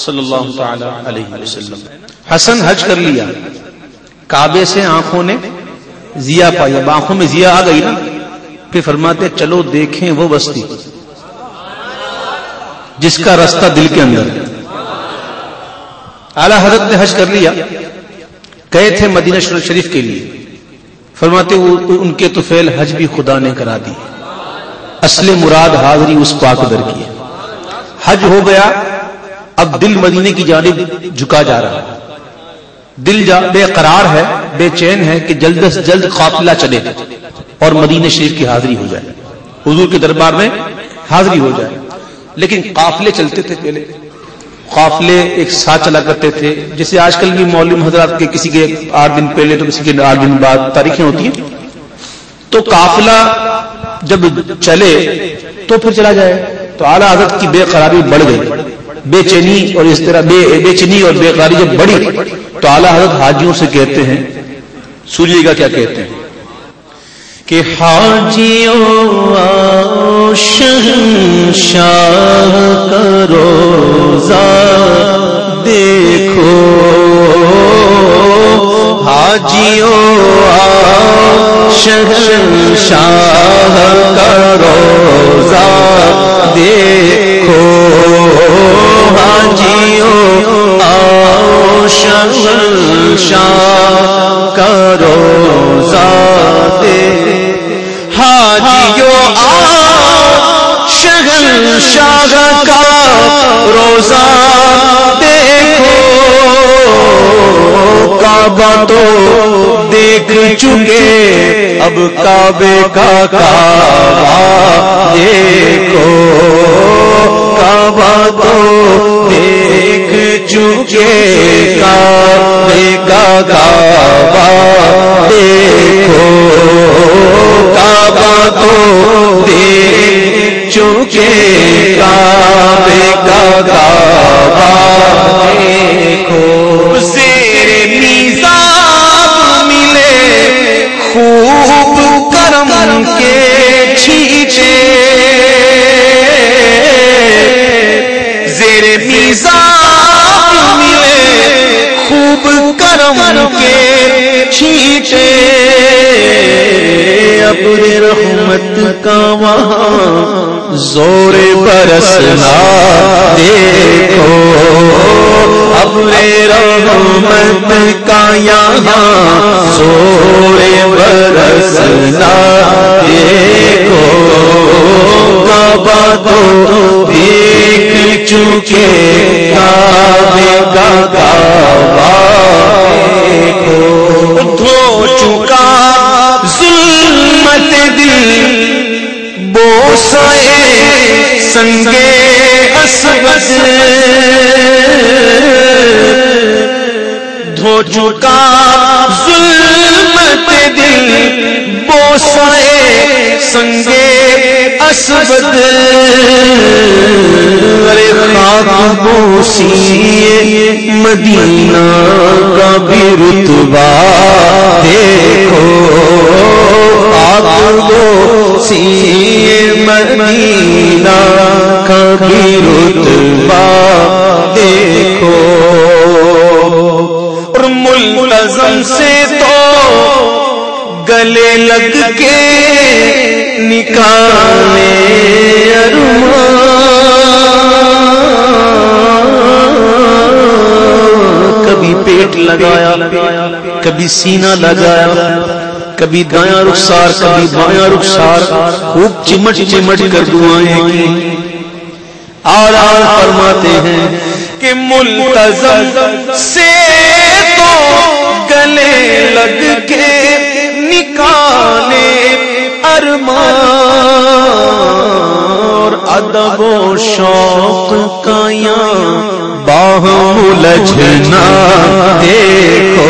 صلی اللہ تعالی علیہ وسلم. حسن حج کر لیا, کعبے سے آنکھوں نے ضیا پائی, اب آنکھوں میں ضیا آ گئی نا, پھر فرماتے چلو دیکھیں وہ بستی جس کا راستہ دل کے اندر. اعلی حضرت نے حج کر لیا, گئے تھے مدینہ شریف کے لیے, فرماتے ان کے طفیل حج بھی خدا نے کرا دی, اصل مراد حاضری اس پاک در کی ہے. حج ہو گیا, اب دل مدینے کی جانب جھکا جا رہا ہے, دل بے قرار ہے, بے چین ہے کہ جلد سے جلد قافلہ چلے اور مدینہ شریف کی حاضری ہو جائے, حضور کے دربار میں حاضری ہو جائے. لیکن قافلے چلتے تھے پہلے, قافلے ایک ساتھ چلا کرتے تھے, جیسے آج کل بھی مولوی حضرات کے کسی کے 8 دن پہلے تو کسی کے 8 دن بعد تاریخیں ہوتی ہیں, تو قافلہ جب چلے تو پھر چلا جائے. تو اعلیٰ حضرت کی بے قراری بڑھ گئی, بے چینی, اور اس طرح بے چینی اور بے قراری جب بڑھی تو اعلیٰ حضرت حاجیوں سے کہتے ہیں, سنیے گا کیا کہتے ہیں, کہ حاجیوں آؤ شہنشاہ کا روزہ دیکھو, حاجیوں آؤ شہنشاہ کا روزہ دیکھو, حاجیوں آؤ شہنشاہ کا روزہ دیکھو, حاجیوں آؤ شہنشاہ کا روزہ دیکھو, کعبہ تو دیکھ چکے اب کعبے کا کعبہ دیکھو, کعبہ تو دیکھ چکے کعبے کا کعبہ دیکھو, کعبہ تو دیکھ چکے کعبے کا کعبہ دیکھو. زیر میزاب ملے خوب کرم کے چھیچے, زیر میزاب ملے خوب کرم کے چھیچے, ابر رحمت کا وہاں زور برسنا دیکھو, ابر رحمت کا یہاں زور برسنا دیکھو, کعبہ تو دیکھ چکے کعبے کا کعبہ دیکھو, دھو چکا ظلمت دل بوسائے سنگے اسود, دھو چکا ظلمت دل بوسائے سنگے اسود, ارے خاک بوسی مدینہ کا بھی رتبہ دیکھو, خاک بوسی مدینہ کا بھی رتبہ دیکھو, اور ملتزم سے تو گلے لگ کے نکالے ارمان, کبھی پیٹ لگایا کبھی سینہ لگایا, کبھی دایاں رخسار کبھی بایاں رخسار, خوب چمٹ چمٹ کر دعائیں کی. اور فرماتے ہیں کہ ملتزم سے تو گلے لگ کے نکالے ارمان, اور ادب و شوق کا یہاں باہم الجھنا دیکھو.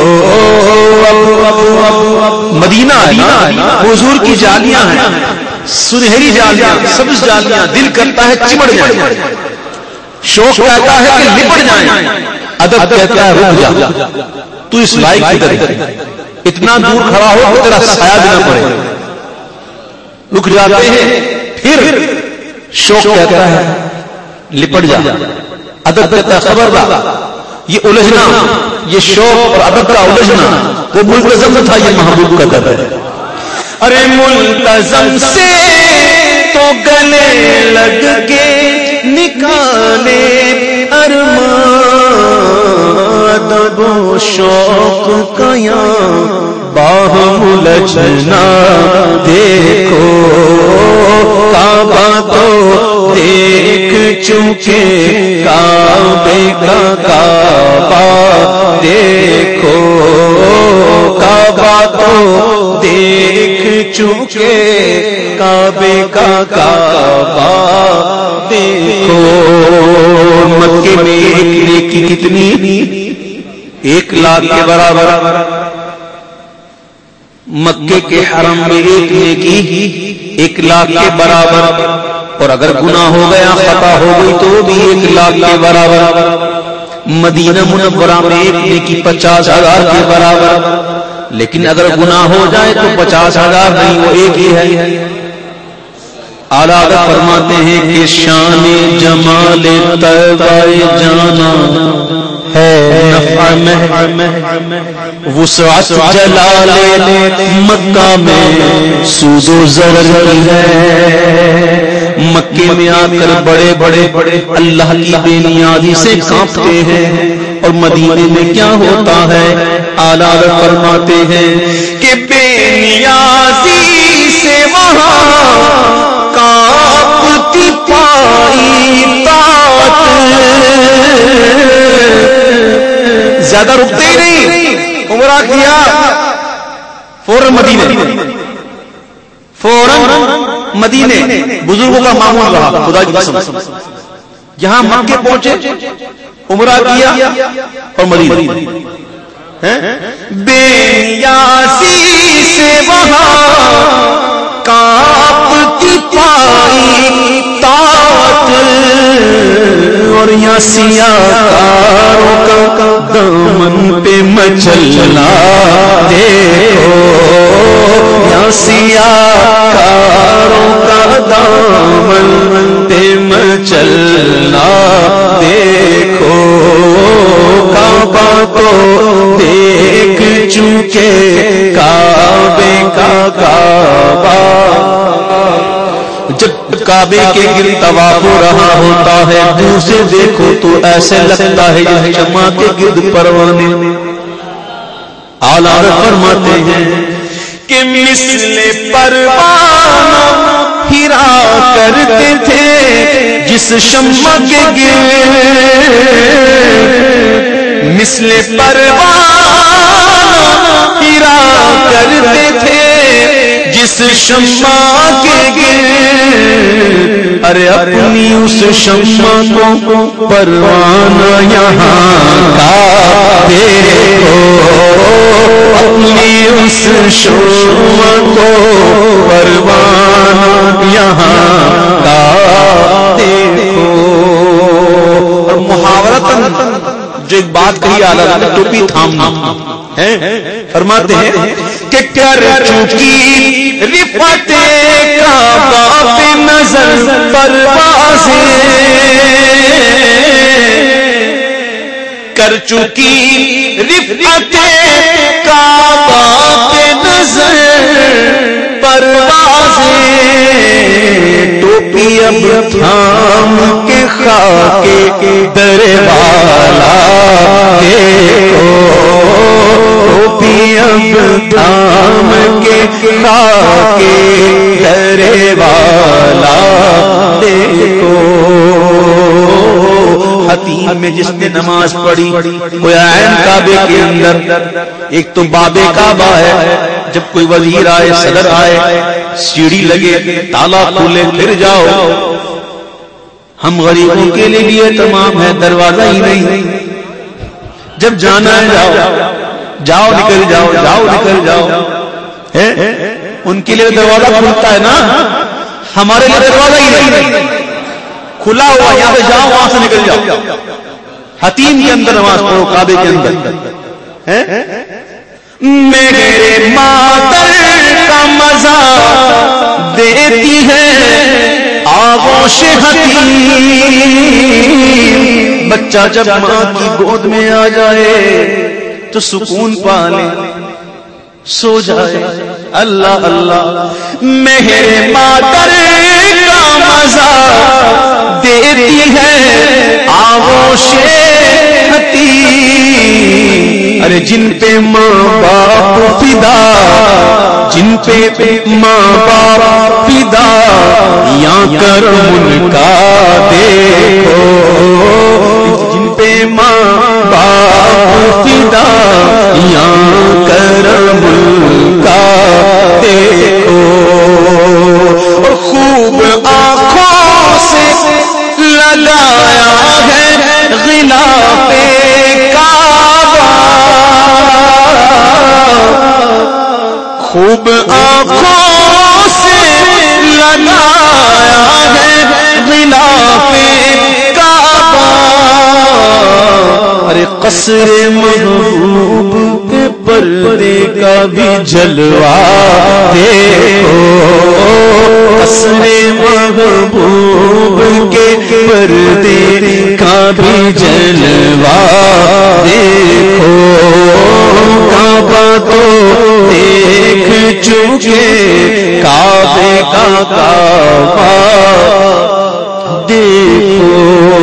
مدینہ حضور کی جالیاں ہیں, سنہری جالیاں, سبز جالیاں, دل کرتا ہے چمڑ جائیں, شوق کہتا ہے کہ لپٹ جائیں, ادب کہتا ہے رک جا, تو اس لائق ادھر اتنا دور کھڑا ہو کہ تیرا سایہ بھی نہ پڑے, رک جاتے ہیں. پھر شوق کہتا ہے لپٹ جا, ادب کا خبردار، یہ الجھنا، یہ شوق اور ادب کا الجھنا وہ ملتزم تھا، یہ محبوب کا در ہے۔ ارے ملتزم سے تو گلے لگ کے نکالے ارمان، ادب و شوق کا یہاں باہم الجھنا دیکھو، کعبہ تو دیکھ چکے کعبے کا کعبہ دیکھو، کعبہ تو دیکھ چکے کعبے کا کعبہ دیکھو۔ مکے میں ایک نیکی کتنی؟ 1,00,000 کے برابر۔ مکے کے حرم میں ایک نیکی 1,00,000 کے برابر، اور اگر گناہ ہو گیا، خطا ہو گئی تو بھی 1,00,000 کے برابر۔ مدینہ منورہ میں ایک نیکی 50,000 کے برابر، لیکن اگر گناہ ہو جائے تو 50,000 نہیں، وہ ایک ہی ہے۔ اعلیٰ حضرت فرماتے ہیں کہ شان جمال طیبہ جانا ہے نفع میں، وسعت جلال مکہ میں سود و ضرر ہے۔ مکے میں آ کر بڑے بڑے اللہ کی بے نیازی سے کانپتے ہیں، اور مدینے میں کیا ہوتا ہے؟ اعلیٰ فرماتے ہیں کہ بے نیازی سے وہاں کانپتی پائی طاعت، زیادہ رکتے ہی نہیں، عمرہ کیا فوراً مدینے، بزرگوں کا معمول رہا، خدا کی قسم۔ یہاں مکے پہنچے، عمرہ کیا اور مدینے۔ بے نیازی سے وہاں کانپتی پائی طاعت، اور یہاں سیاکاروں کا دامن پہ مچلنا دیکھو، یہاں سیاکاروں کا دامن پہ مچلنا دیکھو، کعبہ تو دیکھ چکے کعبے کا کعبہ۔ جب کعبے کے گرد طواف ہو رہا ہوتا ہے، دور سے دیکھو تو ایسے لگتا ہے جیسے شمع کے گرد پروانے۔ اعلیٰ فرماتے ہیں کہ مثل پروانہ ہرا کرتے تھے جس شمع کے گرد، مثل پروانہ ہرا کرتے تھے جس شمع کے گرد، ارے اپنی اس شمع کو پروانہ یہاں کا دیکھو، اپنی اس شمع کو پروانہ یہاں کا دیکھو۔ اور محاورتاً جو ایک بات کہی اعلیٰ نے، ٹوپی تھامنا ہے، فرماتے ہیں کہ کر چکی رفعت کعبہ پہ نظر پروازیں، کر چکی رفعت کعبہ پہ نظر پروازیں، ٹوپی اب تھام کے خاک در والا دیکھو، ٹوپی اب تھام کے خاک در والا دیکھو۔ حتیم میں جس نے نماز پڑھی وہ عین کعبے کے اندر، ایک تو باب کعبہ ہے، جب کوئی وزیر آئے، صدر آئے، سیڑھی لگے، تالا کھولے، پھر جاؤ۔ ہم غریبوں کے لیے بھی تمام ہے، دروازہ ہی نہیں، جب جانا ہے جاؤ نکل جاؤ، جاؤ نکل جاؤ۔ ان کے لیے دروازہ کھلتا ہے نا، ہمارے لیے دروازہ ہی نہیں کھلا ہوا، یہاں پہ جاؤ، وہاں سے نکل جاؤ۔ حتیم کے اندر نماز پڑھو، کعبے کے اندر۔ میرے مادر کا مزہ دیتی ہے آغوش حتیم، بچہ جب ماں کی گود میں آ جائے تو سکون پا لے، سو جائے۔ اللہ اللہ، مہر مادر کا مزہ دیتی ہے آغوش حتیم۔ ارے جن پہ ماں باپ فدا، جن پہ ماں باپ فدا، یا کرم ان کا دیکھو، جن پہ ماں باپ فدا، یا کرم ان کا دیکھو۔ اور خوب آنکھوں سے لگایا ہے غلاف کعبہ، خوب آنکھوں سے لگایا ہے غلاف کعبہ۔ ارے قصر محبوب کے پردے کا بھی جلوہ دیکھو، قصر محبوب کے پردے کا بھی جلوہ دیکھو۔ کعبہ تو دیکھ چکے، کعبے کا کعبہ دیکھو۔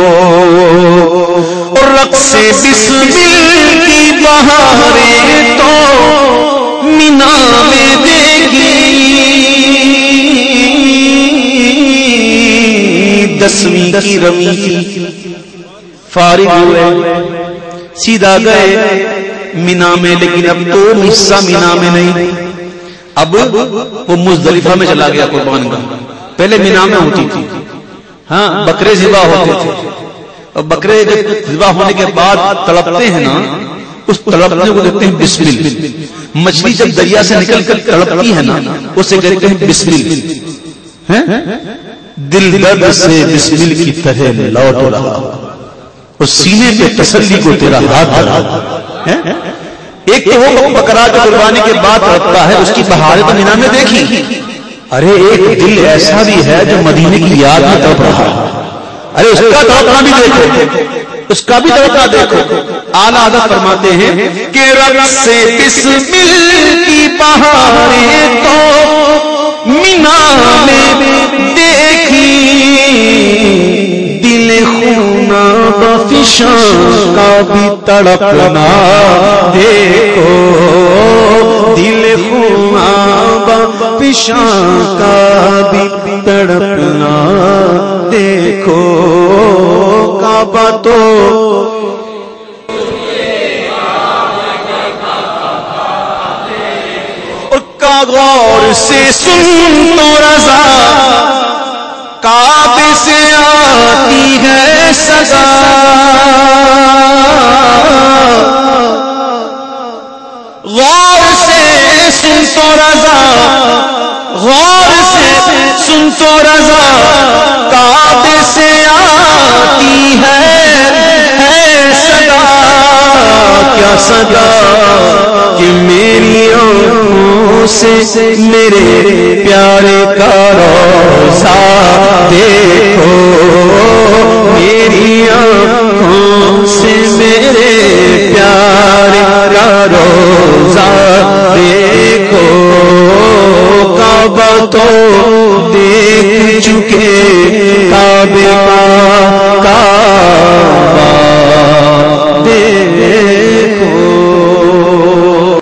اور رقص بسمل کی بہاریں تو مینا میں دیکھی، 10ویں کی رمی تھی، فارغ ہوئے سیدھا گئے مینا میں، لیکن اب تو حصہ مینا میں نہیں، اب وہ مزدلفہ میں چلا گیا قربان گاہ۔ پہلے مینا میں ہوتی تھی، ہاں بکرے ذبح ہوتے تھے، اور بکرے ذبح ہونے کے بعد تڑپتے ہیں نا، اس تڑپنے کو کہتے ہیں بسمل۔ مچھلی جب دریا سے نکل کر تڑپتی ہے نا، اسے کہتے ہیں بسمل۔ دل درد سے بسمل کی طرح لوٹ رہا، اس سینے پہ تسلی کو تیرا ہاتھ دھرا۔ ایک تو وہ بکرا جو قربانی کے بعد تڑپتا ہے، اس کی بہاریں تو مینا میں دیکھی، ارے ایک دل ایسا بھی ہے جو مدینے کی یاد میں تڑپ رہا ہے، ارے اس کا تڑپنا بھی دیکھو، اس کا بھی تڑپنا دیکھو۔ اعلیٰ حضرت فرماتے ہیں کہ رقص سے بسمل کی بہاریں تو مینا میں دیکھی، دل خونا بفشاں کا بھی تڑپنا دیکھو، دل خونا بفشاں کا بھی تڑپنا دیکھو۔ کعبہ تو غور سے سن تو رضا، کعبے سے آتی ہے صدا، غور سے سن تو رضا، غور سے سن تو رضا، کعبے سے آتی ہے صدا۔ کیا صدا کہ میری آنکھوں سے میرے پیارے کا روضہ دیکھو، میری آنکھوں سے میرے پیارے کا روضہ دیکھو۔ کعبہ تو دیکھ چکے،